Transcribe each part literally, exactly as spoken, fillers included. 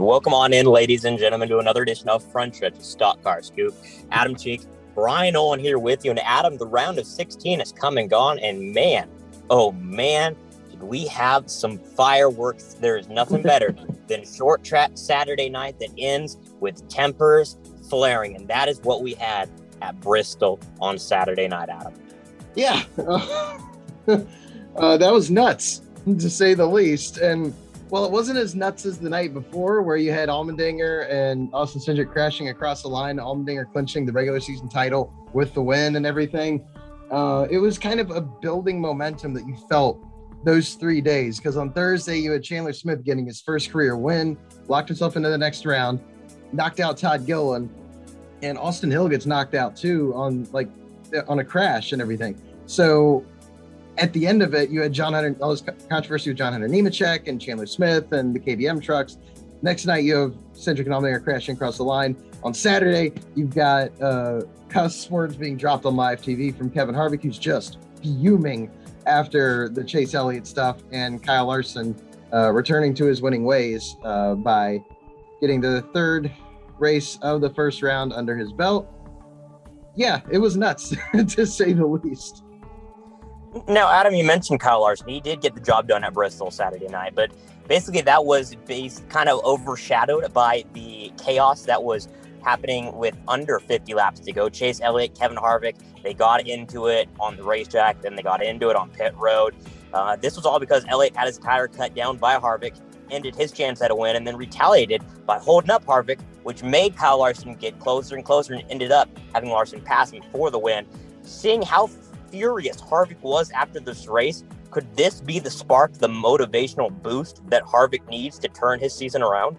Welcome on in, ladies and gentlemen, to another edition of Front Stretch Stock Car Scoop. Adam Cheek, Brian Olin here with you. And Adam, the round of sixteen has come and gone. And man, oh man, did we have some fireworks. There is nothing better than short track Saturday night that ends with tempers flaring. And that is what we had at Bristol on Saturday night, Adam. Yeah, uh, uh, that was nuts, to say the least. And well, it wasn't as nuts as the night before, where you had Allmendinger and Austin Cindric crashing across the line, Allmendinger clinching the regular season title with the win and everything. Uh, it was kind of a building momentum that you felt those three days, because on Thursday you had Chandler Smith getting his first career win, locked himself into the next round, knocked out Todd Gilliland, and Austin Hill gets knocked out too on like on a crash and everything. So at the end of it, you had John Hunter, all this controversy with John Hunter Nemechek and Chandler Smith and the K B M trucks. Next night, you have Cindric and Allmendinger crashing across the line. On Saturday, you've got uh, cuss words being dropped on live T V from Kevin Harvick, who's just fuming after the Chase Elliott stuff, and Kyle Larson uh, returning to his winning ways uh, by getting the third race of the first round under his belt. Yeah, it was nuts, to say the least. Now, Adam, you mentioned Kyle Larson. He did get the job done at Bristol Saturday night, but basically that was based, kind of overshadowed by the chaos that was happening with under fifty laps to go. Chase Elliott, Kevin Harvick, they got into it on the racetrack, then they got into it on pit road. Uh, this was all because Elliott had his tire cut down by Harvick, ended his chance at a win, and then retaliated by holding up Harvick, which made Kyle Larson get closer and closer and ended up having Larson pass him for the win. Seeing how furious Harvick was after this race, could this be the spark, the motivational boost that Harvick needs to turn his season around?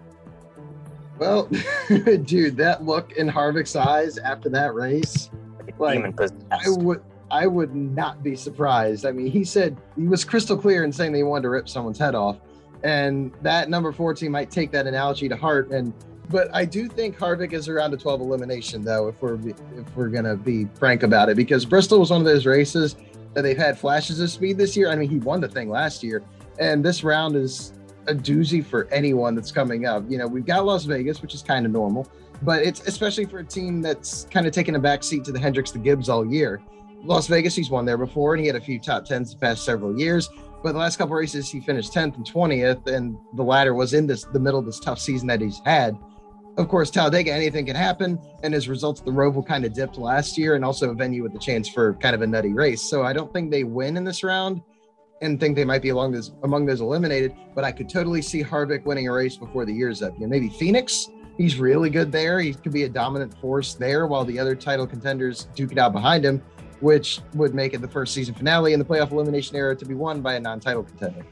Well, dude, that look in Harvick's eyes after that race, like, I would, I would not be surprised. I mean, he said he was crystal clear in saying they wanted to rip someone's head off, and that number fourteen might take that analogy to heart. And but I do think Harvick is around a twelve elimination, though, if we're if we're gonna be frank about it, because Bristol was one of those races that they've had flashes of speed this year. I mean, he won the thing last year, and this round is a doozy for anyone that's coming up. You know, we've got Las Vegas, which is kind of normal, but it's especially for a team that's kind of taken a back seat to the Hendricks, the Gibbs all year. Las Vegas, he's won there before, and he had a few top tens the past several years. But the last couple races, he finished tenth and twentieth, and the latter was in this the middle of this tough season that he's had. Of course, Talladega, anything can happen, and as a result, the Roval kind of dipped last year, and also a venue with the chance for kind of a nutty race. So I don't think they win in this round, and think they might be along those, among those eliminated, but I could totally see Harvick winning a race before the year's up. You know, maybe Phoenix, he's really good there. He could be a dominant force there while the other title contenders duke it out behind him, which would make it the first season finale in the playoff elimination era to be won by a non-title contender.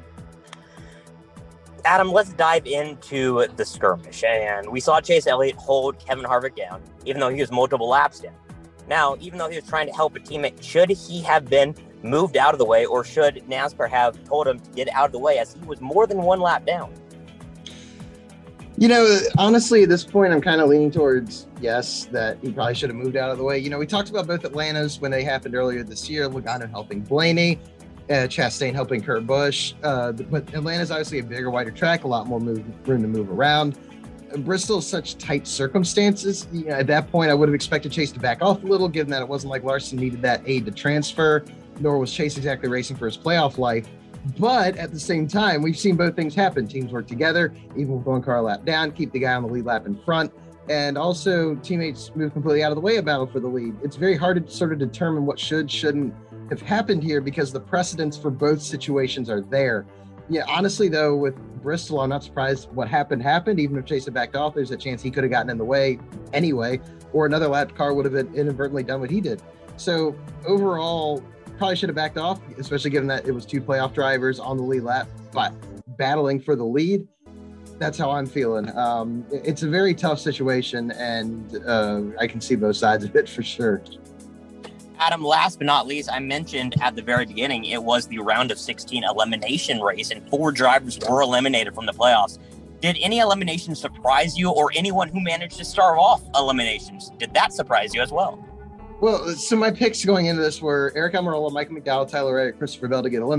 Adam, let's dive into the skirmish. And we saw Chase Elliott hold Kevin Harvick down, even though he was multiple laps down. Now, even though he was trying to help a teammate, should he have been moved out of the way, or should NASCAR have told him to get out of the way, as he was more than one lap down? You know, honestly, at this point, I'm kind of leaning towards yes, that he probably should have moved out of the way. You know, we talked about both Atlantas when they happened earlier this year, Logano helping Blaney, uh, Chastain helping Kurt Busch. Uh, but Atlanta's obviously a bigger, wider track, a lot more move, room to move around. Bristol's such tight circumstances. You know, at that point, I would have expected Chase to back off a little, given that it wasn't like Larson needed that aid to transfer, nor was Chase exactly racing for his playoff life. But at the same time, we've seen both things happen. Teams work together, even with one car lap down, keep the guy on the lead lap in front, and also teammates move completely out of the way of battle for the lead. It's very hard to sort of determine what should, shouldn't have happened here, because the precedents for both situations are there. Yeah, honestly, though, with Bristol, I'm not surprised what happened happened. Even if Chase had backed off, there's a chance he could have gotten in the way anyway, or another lap car would have been inadvertently done what he did. So overall, probably should have backed off, especially given that it was two playoff drivers on the lead lap, but battling for the lead. That's how I'm feeling. Um, it's a very tough situation, and uh, I can see both sides of it for sure. Adam, last but not least, I mentioned at the very beginning, it was the round of sixteen elimination race, and four drivers were eliminated from the playoffs. Did any eliminations surprise you, or anyone who managed to start off eliminations? Did that surprise you as well? Well, so my picks going into this were Eric Almirola, Michael McDowell, Tyler Reddick, Christopher Bell to get eliminated.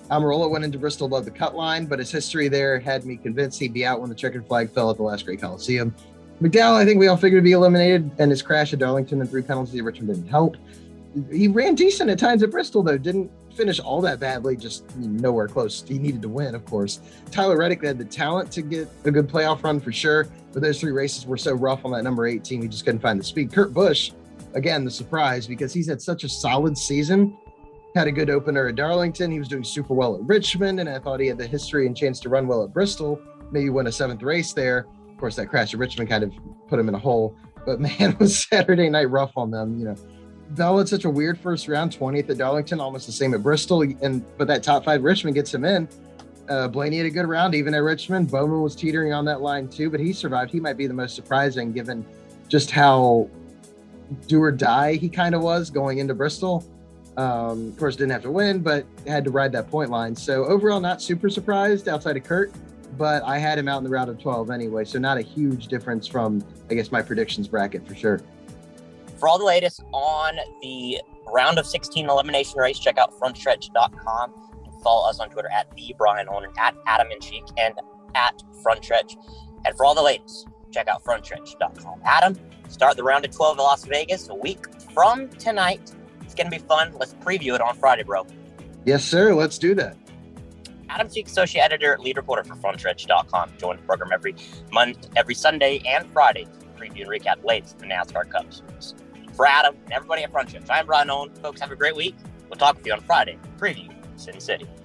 Almirola went into Bristol above the cut line, but his history there had me convinced he'd be out when the checkered flag fell at the last Great Coliseum. McDowell, I think we all figured would be eliminated, and his crash at Darlington and three penalties at Richmond didn't help. He ran decent at times at Bristol, though. Didn't finish all that badly, just nowhere close. He needed to win, of course. Tyler Reddick had the talent to get a good playoff run for sure, but those three races were so rough on that number eight team, he just couldn't find the speed. Kurt Busch, again, the surprise, because he's had such a solid season. Had a good opener at Darlington. He was doing super well at Richmond, and I thought he had the history and chance to run well at Bristol, maybe win a seventh race there. Of course, that crash at Richmond kind of put him in a hole, but man, was Saturday night rough on them. You know, Bell had such a weird first round, twentieth at Darlington, almost the same at Bristol, and but that top five Richmond gets him in. Uh, Blaney had a good round, even at Richmond. Bowman was teetering on that line too, but he survived. He might be the most surprising, given just how do or die he kind of was going into Bristol. Um, of course, didn't have to win, but had to ride that point line. So overall, not super surprised outside of Kurt, but I had him out in the round of twelve anyway. So not a huge difference from, I guess, my predictions bracket for sure. For all the latest on the round of sixteen elimination race, check out front stretch dot com. Follow us on Twitter at the Brian Holman, at Adam and Cheek, and at Front Stretch. And for all the latest, check out front stretch dot com. Adam, start the round of twelve in Las Vegas a week from tonight. It's going to be fun. Let's preview it on Friday, bro. Yes, sir. Let's do that. Adam Cheek, associate editor, lead reporter for front stretch dot com. Join the program every Monday, every Sunday and Friday to preview and recap the latest in the NASCAR Cup Series. For Adam and everybody at Front Stretch, I'm Brian Owen. Folks, have a great week. We'll talk with you on Friday. Preview Sin City.